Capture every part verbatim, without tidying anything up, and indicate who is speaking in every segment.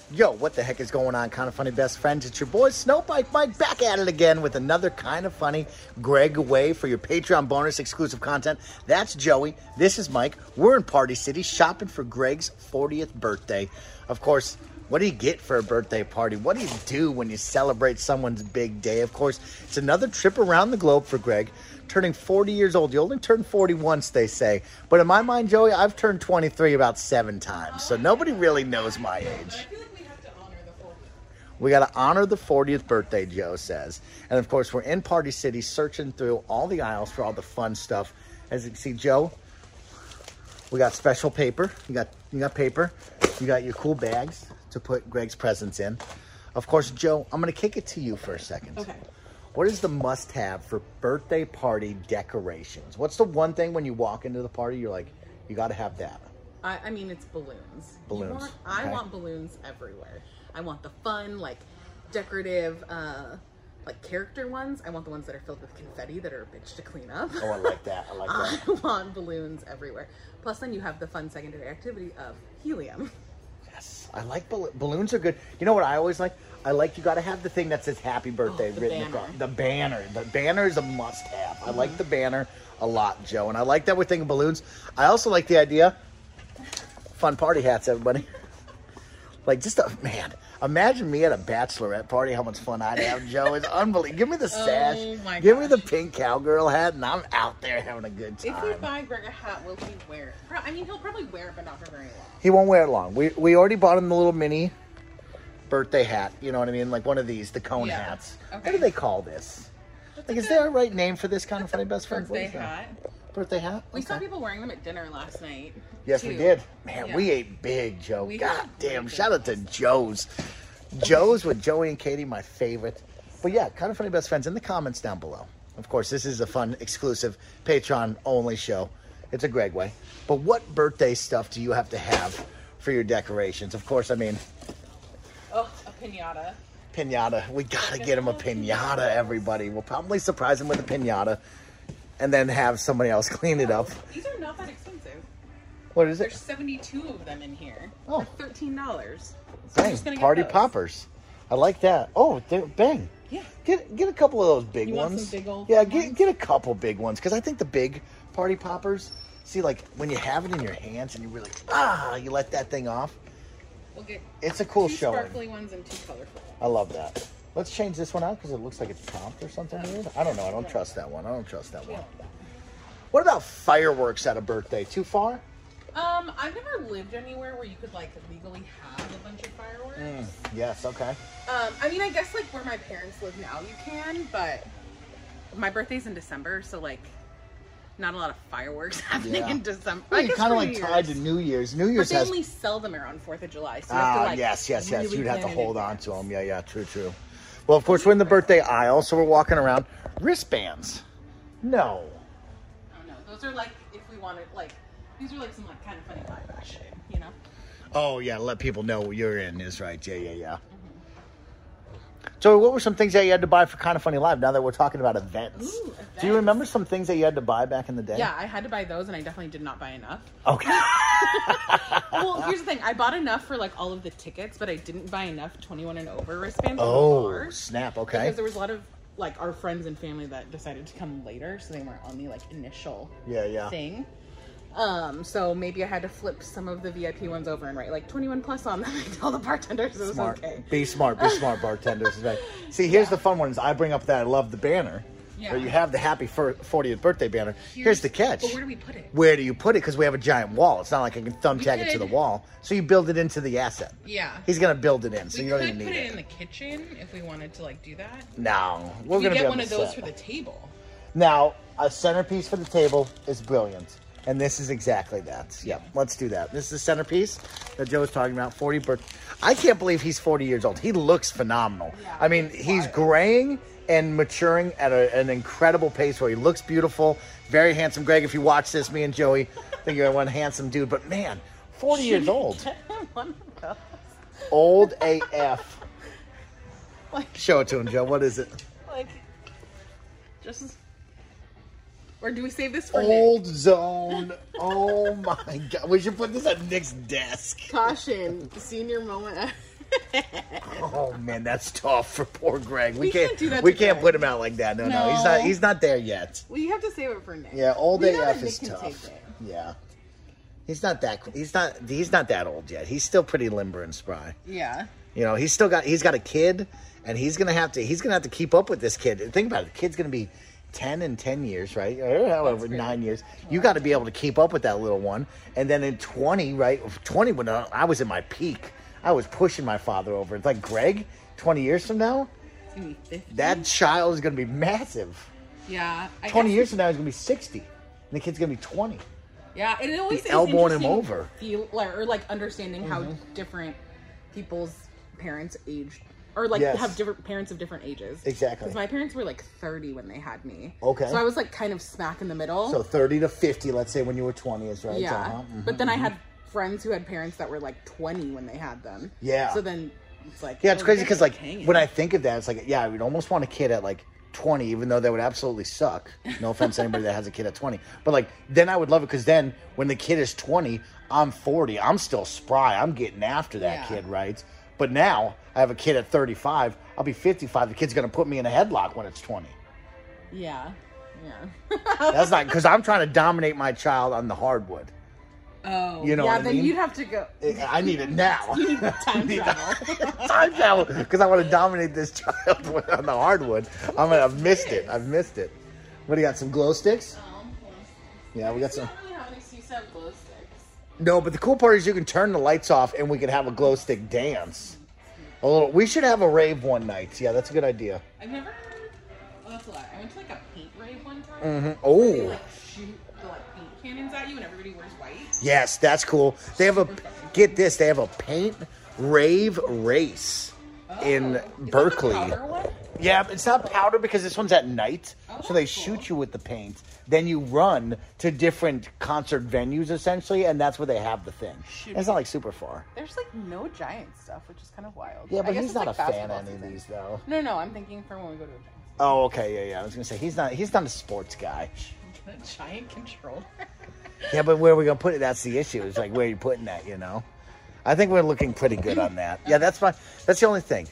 Speaker 1: Yo, what the heck is going on, Kind of Funny best friends? It's your boy Snowbike Mike back at it again with another Kind of Funny Greg Away for your Patreon bonus exclusive content. That's Joey. This is Mike. We're in Party City shopping for Greg's fortieth birthday. Of course, what do you get for a birthday party? What do you do when you celebrate someone's big day? Of course, it's another trip around the globe for Greg. Turning forty years old. You only turn forty once, they say. But in my mind, Joey, I've turned twenty-three about seven times. So nobody really knows my age. We got to honor the fortieth birthday, Joe says. And, of course, we're in Party City searching through all the aisles for all the fun stuff. As you can see, Joe, we got special paper. You got you got paper. You got your cool bags to put Greg's presents in. Of course, Joe, I'm going to kick it to you for a second.
Speaker 2: Okay.
Speaker 1: What is the must-have for birthday party decorations? What's the one thing when you walk into the party, you're like, you got to have that?
Speaker 2: I, I mean, it's balloons.
Speaker 1: Balloons.
Speaker 2: You want, I
Speaker 1: okay.
Speaker 2: want balloons everywhere. I want the fun, like, decorative, uh, like, character ones. I want the ones that are filled with confetti that are a bitch to clean up.
Speaker 1: Oh, I like that. I like that.
Speaker 2: I want balloons everywhere. Plus, then you have the fun secondary activity of helium.
Speaker 1: Yes, I like bal- balloons are good. You know what I always like? I like you got to have the thing that says happy birthday
Speaker 2: Oh, the
Speaker 1: written
Speaker 2: banner.
Speaker 1: across. The banner. The banner is a must-have. Mm-hmm. I like the banner a lot, Joe. And I like that we're thinking balloons. I also like the idea, fun party hats, everybody. Like, just a, man, imagine me at a bachelorette party, how much fun I'd have, Joe. It's unbelievable. Give me the sash.
Speaker 2: Oh, my
Speaker 1: Give me
Speaker 2: gosh.
Speaker 1: the pink cowgirl hat, and I'm out there having a good time.
Speaker 2: If we buy Greg a hat, will he wear it? Pro- I mean, he'll probably wear it, but not for very long.
Speaker 1: He won't wear it long. We we already bought him the little mini birthday hat. You know what I mean? Like one of these, the cone
Speaker 2: Yeah.
Speaker 1: hats.
Speaker 2: Okay.
Speaker 1: What do they call this?
Speaker 2: That's
Speaker 1: Like,
Speaker 2: a
Speaker 1: is
Speaker 2: good
Speaker 1: there a right name for this Kind of Funny best friend?
Speaker 2: birthday hat.
Speaker 1: Birthday hat?
Speaker 2: We
Speaker 1: Okay.
Speaker 2: saw people wearing them at dinner last night.
Speaker 1: Yes,
Speaker 2: too.
Speaker 1: we did. Man,
Speaker 2: Yeah.
Speaker 1: we ate big, Joe.
Speaker 2: We
Speaker 1: God
Speaker 2: had
Speaker 1: damn.
Speaker 2: big
Speaker 1: Shout out to Joe's. Joe's with Joey and Katie, my favorite. But yeah, Kind of Funny best friends in the comments down below. Of course, this is a fun, exclusive, Patreon-only show. It's a Greg way. But what birthday stuff do you have to have for your decorations? Of course, I mean,
Speaker 2: Oh, a pinata.
Speaker 1: pinata. We gotta get him a pinata, everybody. We'll probably surprise him with a pinata and then have somebody else clean it up.
Speaker 2: These are not that expensive.
Speaker 1: What is
Speaker 2: There's
Speaker 1: it?
Speaker 2: seventy-two of them in here.
Speaker 1: Oh.
Speaker 2: For thirteen dollars. So I'm
Speaker 1: Bang,
Speaker 2: just gonna get
Speaker 1: party
Speaker 2: those.
Speaker 1: poppers. I like that. Oh, they're- bang.
Speaker 2: Yeah.
Speaker 1: Get get a couple of those big
Speaker 2: You want
Speaker 1: ones.
Speaker 2: some big old
Speaker 1: yeah,
Speaker 2: fun
Speaker 1: get
Speaker 2: ones?
Speaker 1: get a couple big ones because I think the big party poppers. See, like when you have it in your hands and you really ah, you let that thing off.
Speaker 2: We'll get
Speaker 1: It's a cool
Speaker 2: two
Speaker 1: showing.
Speaker 2: sparkly ones and two colorful.
Speaker 1: I love that. Let's change this one out because it looks like it's chopped or something weird. I don't know. I don't trust that one. I don't trust that one. What about fireworks at a birthday? Too far?
Speaker 2: Um, I've never lived anywhere where you could like legally have a bunch of fireworks.
Speaker 1: Mm, yes. Okay.
Speaker 2: Um, I mean, I guess like where my parents live now, you can, but my birthday's in December, so like, not a lot of fireworks happening
Speaker 1: Yeah.
Speaker 2: in December.
Speaker 1: Well,
Speaker 2: I
Speaker 1: you're
Speaker 2: guess
Speaker 1: kind of
Speaker 2: for
Speaker 1: like
Speaker 2: New
Speaker 1: tied
Speaker 2: Year's.
Speaker 1: to New Year's. New
Speaker 2: But
Speaker 1: Year's
Speaker 2: they
Speaker 1: has.
Speaker 2: only sell them around Fourth of July, so you have to
Speaker 1: Ah,
Speaker 2: like.
Speaker 1: yes, yes, yes.
Speaker 2: really
Speaker 1: You'd have to
Speaker 2: plan in
Speaker 1: hold on
Speaker 2: advance.
Speaker 1: to them. Yeah, yeah. True, true. Well, of course, we're in the birthday aisle, so we're walking around. Wristbands. No.
Speaker 2: Oh no, those are like if we wanted like these are like some like kind of funny vibe shit, you know.
Speaker 1: Oh, yeah. Let people know what you're in is right. Yeah, yeah, yeah. So, what were some things that you had to buy for Kind of Funny Live? Now that we're talking about events,
Speaker 2: Ooh,
Speaker 1: do you
Speaker 2: events.
Speaker 1: remember some things that you had to buy back in the day?
Speaker 2: Yeah, I had to buy those, and I definitely did not buy enough.
Speaker 1: Okay.
Speaker 2: Well, here's the thing: I bought enough for like all of the tickets, but I didn't buy enough twenty-one and over wristbands. for the
Speaker 1: Oh,
Speaker 2: bars,
Speaker 1: snap. Okay.
Speaker 2: Because there was a lot of like our friends and family that decided to come later, so they weren't on the like initial
Speaker 1: Yeah, yeah.
Speaker 2: thing. Um, so maybe I had to flip some of the V I P ones over and write like twenty-one plus on them and tell the bartenders it was
Speaker 1: Smart.
Speaker 2: okay.
Speaker 1: Be smart. Be smart, bartenders. Right. See, here's the fun ones. I bring up that I love the banner.
Speaker 2: Yeah.
Speaker 1: Or you have the happy fir- fortieth birthday banner. Here's, the catch.
Speaker 2: But where do we put it?
Speaker 1: Where do you put it? Because we have a giant wall. It's not like I can thumbtack it to
Speaker 2: could-
Speaker 1: the wall. So you build it into the asset.
Speaker 2: Yeah.
Speaker 1: He's gonna build it in, so
Speaker 2: We
Speaker 1: you don't
Speaker 2: could
Speaker 1: even
Speaker 2: put
Speaker 1: need
Speaker 2: it
Speaker 1: it.
Speaker 2: in the kitchen if we wanted to like do that.
Speaker 1: No, we're
Speaker 2: We
Speaker 1: gonna
Speaker 2: get
Speaker 1: be
Speaker 2: one
Speaker 1: on
Speaker 2: of
Speaker 1: the
Speaker 2: those
Speaker 1: set.
Speaker 2: for the table.
Speaker 1: Now, a centerpiece for the table is brilliant. And this is exactly that. Yep, let's do that. This is the centerpiece that Joe was talking about. forty birth. I can't believe he's forty years old. He looks phenomenal.
Speaker 2: Yeah,
Speaker 1: I mean, he's graying and maturing at a, an incredible pace where he looks beautiful. Very handsome. Greg, if you watch this, me and Joey think you're one handsome dude. But man, forty years old.
Speaker 2: One of those.
Speaker 1: Old A F.
Speaker 2: Like,
Speaker 1: Show it to him, Joe. What is it?
Speaker 2: like, just. Or do we save this for Nick?
Speaker 1: Old zone. Oh my God. We should put this at Nick's desk.
Speaker 2: Caution, senior moment.
Speaker 1: Oh man, that's tough for poor Greg. We,
Speaker 2: We
Speaker 1: can't,
Speaker 2: can't do that
Speaker 1: we
Speaker 2: to
Speaker 1: can't
Speaker 2: Greg.
Speaker 1: put him out like that. No, no, he's
Speaker 2: No.
Speaker 1: not. He's not there yet.
Speaker 2: Well, you have to save it for Nick.
Speaker 1: Yeah, old
Speaker 2: We
Speaker 1: A
Speaker 2: know
Speaker 1: F
Speaker 2: that
Speaker 1: is
Speaker 2: Nick can
Speaker 1: tough.
Speaker 2: take it.
Speaker 1: Yeah, he's not that. He's not. He's not that old yet. He's still pretty limber and spry.
Speaker 2: Yeah.
Speaker 1: You know, he's still got. He's got a kid, and he's gonna have to. He's gonna have to keep up with this kid. Think about it. The kid's gonna be ten in ten years, right? Or however,
Speaker 2: great.
Speaker 1: nine years. You got to be able to keep up with that little one. And then in twenty, right? twenty when I was in my peak, I was pushing my father over. It's like Greg. twenty years from now,
Speaker 2: It's gonna be fifty.
Speaker 1: that child is gonna be massive.
Speaker 2: Yeah. I
Speaker 1: twenty
Speaker 2: guess-
Speaker 1: years from now, he's gonna be sixty, and the kid's gonna be twenty.
Speaker 2: Yeah, and it always
Speaker 1: He's
Speaker 2: is
Speaker 1: elbowing him
Speaker 2: interesting
Speaker 1: over.
Speaker 2: Feel, like, or like understanding how different people's parents age, or like
Speaker 1: Yes.
Speaker 2: have different parents of different ages.
Speaker 1: Exactly.
Speaker 2: Because my parents were like thirty when they had me.
Speaker 1: Okay.
Speaker 2: So I was like kind of smack in the middle.
Speaker 1: So thirty to fifty, let's say, when you were twenty is right.
Speaker 2: yeah.
Speaker 1: Uh-huh. Mhm.
Speaker 2: But then I had friends who had parents that were like twenty when they had them.
Speaker 1: Yeah.
Speaker 2: So then it's like
Speaker 1: Yeah, it's
Speaker 2: oh,
Speaker 1: crazy
Speaker 2: you
Speaker 1: because
Speaker 2: guys
Speaker 1: like
Speaker 2: are hanging.
Speaker 1: when I think of that, it's like yeah, I would almost want a kid at like twenty, even though that would absolutely suck. No offense to anybody that has a kid at twenty, but like then I would love it because then when the kid is twenty, I'm forty, I'm still spry, I'm getting after that
Speaker 2: Yeah.
Speaker 1: kid, right? But now I have a kid at thirty-five, I'll be fifty-five. The kid's gonna put me in a headlock when it's twenty.
Speaker 2: Yeah. Yeah.
Speaker 1: That's not because I'm trying to dominate my child on the hardwood.
Speaker 2: Oh.
Speaker 1: You know
Speaker 2: Yeah.
Speaker 1: what I
Speaker 2: Then
Speaker 1: mean?
Speaker 2: you'd have to go.
Speaker 1: I need it now.
Speaker 2: You need time travel.
Speaker 1: Time travel because I want to dominate this child on the hardwood. I'm gonna, I've missed it. I've missed it. What do you got? Some glow sticks? Yeah, we got some. No, but the cool part is you can turn the lights off and we can have a glow stick dance. A little. We should have a rave one night. Yeah, that's a good idea.
Speaker 2: I've never. Oh, that's a lot. I went to like a paint rave one time.
Speaker 1: Mm-hmm.
Speaker 2: They
Speaker 1: Oh,
Speaker 2: like shoot the like paint cannons at you, and everybody wears white.
Speaker 1: yes, that's cool. They have a. Get this. They have a paint rave race in
Speaker 2: Oh. Is that the
Speaker 1: Berkeley.
Speaker 2: powder one?
Speaker 1: Yeah, it's not powder because this one's at night.
Speaker 2: Oh,
Speaker 1: so they
Speaker 2: that's cool.
Speaker 1: shoot you with the paint. Then you run to different concert venues essentially, and that's where they have the thing.
Speaker 2: Shoot.
Speaker 1: It's not like super far.
Speaker 2: There's like no giant stuff, which is kind of wild.
Speaker 1: Yeah,
Speaker 2: I
Speaker 1: but
Speaker 2: guess
Speaker 1: he's
Speaker 2: it's,
Speaker 1: not
Speaker 2: like,
Speaker 1: a fan
Speaker 2: basketball
Speaker 1: of any of
Speaker 2: season.
Speaker 1: these though.
Speaker 2: No, no, I'm thinking for when we go to a
Speaker 1: Oh, okay, yeah, yeah. I was gonna say he's not he's not a sports guy.
Speaker 2: giant, a giant controller.
Speaker 1: Yeah, but where are we gonna put it? That's the issue. It's like where are you putting that, you know? I think we're looking pretty good on that. Yeah, that's fine. That's the only thing.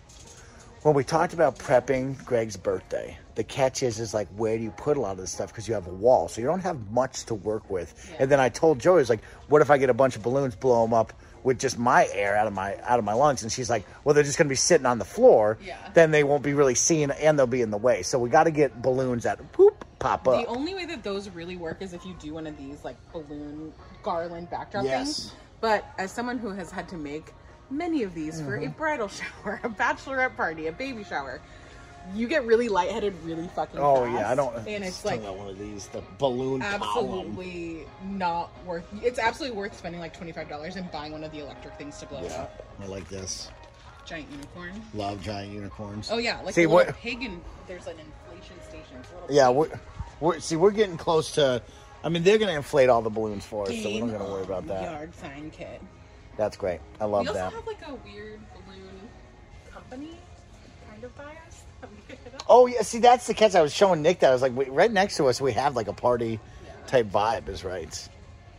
Speaker 1: When we talked about prepping Greg's birthday, the catch is, is like, where do you put a lot of this stuff? Because you have a wall, so you don't have much to work with.
Speaker 2: Yeah.
Speaker 1: And then I told Joey, I was like, what if I get a bunch of balloons, blow them up with just my air out of my out of my lungs? And she's like, well, they're just going to be sitting on the floor.
Speaker 2: Yeah.
Speaker 1: Then they won't be really seen, and they'll be in the way. So we got to get balloons that poop pop up.
Speaker 2: The only way that those really work is if you do one of these like balloon garland backdrop
Speaker 1: Yes.
Speaker 2: things. But as someone who has had to make many of these for
Speaker 1: Mm-hmm.
Speaker 2: a bridal shower, a bachelorette party, a baby shower, you get really lightheaded really fucking
Speaker 1: Oh
Speaker 2: fast.
Speaker 1: yeah, I don't.
Speaker 2: And it's
Speaker 1: talking
Speaker 2: like
Speaker 1: about one of these, the balloon column.
Speaker 2: absolutely not worth. It's absolutely worth spending like twenty five dollars and buying one of the electric things to blow it
Speaker 1: Yeah,
Speaker 2: up.
Speaker 1: I like this.
Speaker 2: Giant unicorn.
Speaker 1: Love giant unicorns.
Speaker 2: Oh yeah, like
Speaker 1: See,
Speaker 2: a little
Speaker 1: what-
Speaker 2: pagan. There's an inflation station. It's a little
Speaker 1: Yeah, we're, we're see we're getting close to. I mean, they're gonna inflate all the balloons for us, so we don't
Speaker 2: Game
Speaker 1: gotta worry about
Speaker 2: on
Speaker 1: that.
Speaker 2: Yard sign kit.
Speaker 1: That's great. I love
Speaker 2: We also
Speaker 1: that.
Speaker 2: have like a weird balloon company kind of bias that we picked it up.
Speaker 1: Oh yeah, see that's the catch. I was showing Nick that I was like, wait, right next to us, we have like a party type vibe. Is right.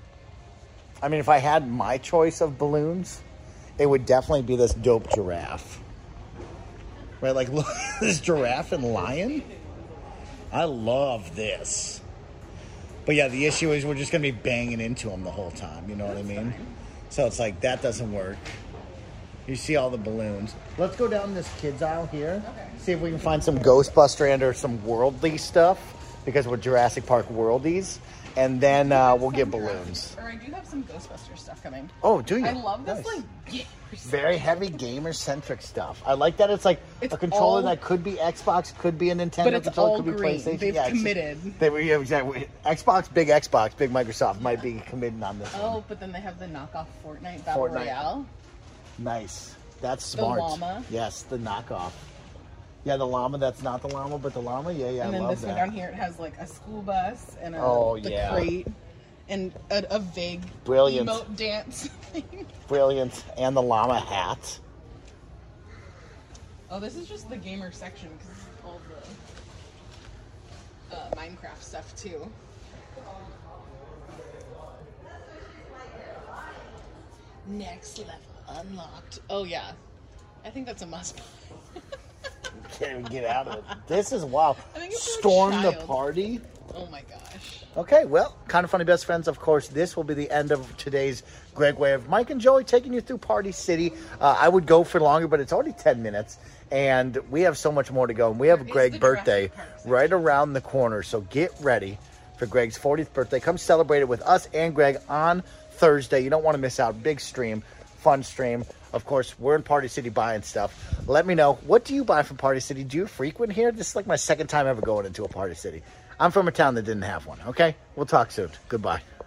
Speaker 1: I mean, if I had my choice of balloons, it would definitely be this dope giraffe. Right, like look, this giraffe and lion. I love this. But yeah, the issue is we're just gonna be banging into them the whole time. You know what I mean? So it's like that doesn't work. You see all the balloons. Let's go down this kids aisle here.
Speaker 2: Okay.
Speaker 1: See if we can find some Ghostbuster and or some worldly stuff because we're Jurassic Park worldies, and then uh, we'll get balloons.
Speaker 2: Or I do have some Ghostbuster stuff coming.
Speaker 1: Oh, do you?
Speaker 2: I love this
Speaker 1: Nice.
Speaker 2: like gamer
Speaker 1: Very heavy gamer-centric stuff. I like that it's like
Speaker 2: It's
Speaker 1: a controller
Speaker 2: all-
Speaker 1: that could be Xbox, could be a Nintendo
Speaker 2: But it's
Speaker 1: controller,
Speaker 2: all
Speaker 1: could be
Speaker 2: green.
Speaker 1: PlayStation.
Speaker 2: They've
Speaker 1: Yeah, it's-
Speaker 2: committed.
Speaker 1: They were yeah, exactly. Xbox, big Xbox, big Microsoft might be committing on this one.
Speaker 2: Oh, but then they have the knockoff Fortnite Battle
Speaker 1: Fortnite.
Speaker 2: Royale.
Speaker 1: Nice. That's smart.
Speaker 2: llama.
Speaker 1: Yes, the knockoff. Yeah, the llama that's not the llama, but the llama. Yeah, yeah,
Speaker 2: and
Speaker 1: I
Speaker 2: then
Speaker 1: love
Speaker 2: this
Speaker 1: that.
Speaker 2: one down here, it has like a school bus and a
Speaker 1: Oh,
Speaker 2: the
Speaker 1: yeah.
Speaker 2: crate and a, a vague
Speaker 1: Brilliant.
Speaker 2: emote dance thing.
Speaker 1: Brilliant. And the llama hat.
Speaker 2: Oh, this is just the gamer section because this is all the uh, Minecraft stuff too. Next level unlocked. Oh yeah, I think that's a must.
Speaker 1: Can't even get out of it. This is wild.
Speaker 2: I think it's
Speaker 1: Storm
Speaker 2: a
Speaker 1: the
Speaker 2: child.
Speaker 1: party.
Speaker 2: Oh my gosh.
Speaker 1: Okay, well, kind of funny best friends. Of course, this will be the end of today's Greg Way of Mike and Joey taking you through Party City. Uh, I would go for longer, but it's already ten minutes, and we have so much more to go. And we have
Speaker 2: It's
Speaker 1: Greg's
Speaker 2: the
Speaker 1: birthday
Speaker 2: Jurassic Park section.
Speaker 1: right around the corner, so get ready for Greg's fortieth birthday. Come celebrate it with us and Greg on Thursday. You don't want to miss out. Big stream, fun stream. Of course, we're in Party City buying stuff. Let me know, what do you buy from Party City? Do you frequent here? This is like my second time ever going into a Party City. I'm from a town that didn't have one, okay? We'll talk soon. Goodbye.